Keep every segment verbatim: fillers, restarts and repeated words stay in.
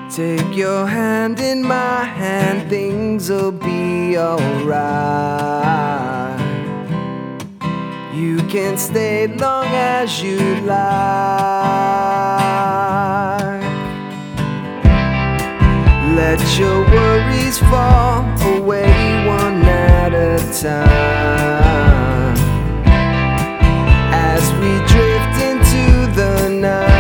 Take your hand in my hand, things'll be alright. You can stay long as you like. Let your worries fall away one at a time, as we drift into the night.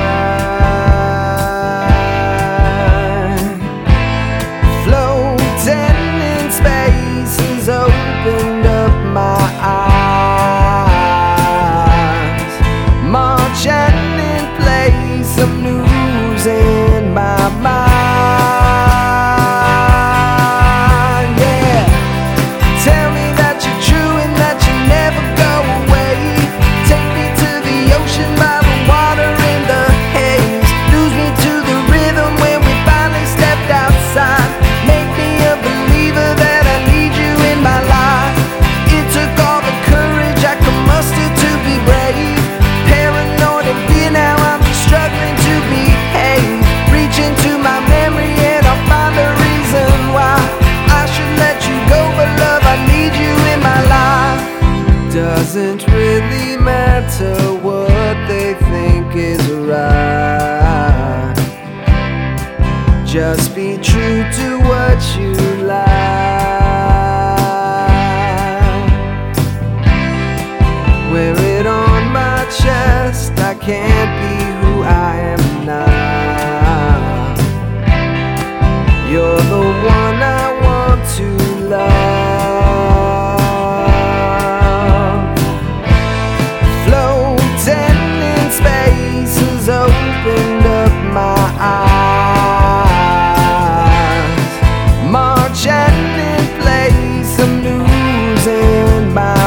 Floating in space has opened up my eyes. Marching in place, I'm losing my mind. Doesn't really matter what they think is right. Just be true to what you like. Wear it on my chest, I can't be who I am now. You're the one I want to love. Opened up my eyes. Marching in place, I'm losing my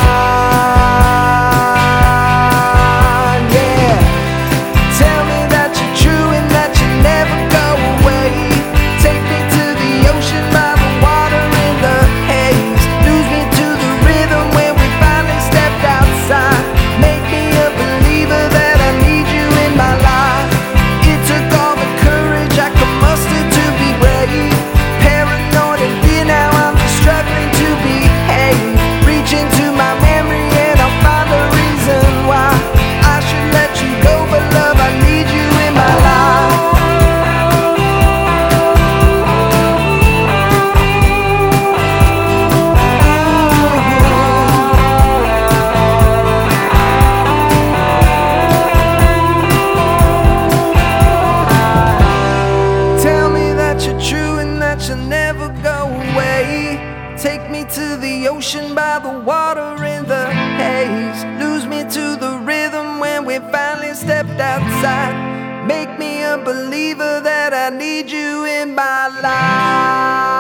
mind. Yeah, tell me that you're true and that you never go away. Take me to the ocean by the water in the haze. Lose me to the rhythm when we finally stepped outside. Make me a believer that I need you in my life. It took all the courage I could muster to be brave. Paranoid and fear, now I'm just struggling to behave. Reach into my memory and I'll find the reason why I should let you go, but love, I need you in my life. You'll never go away. Take me to the ocean by the water in the haze. Lose me to the rhythm when we finally stepped outside. Make me a believer that I need you in my life.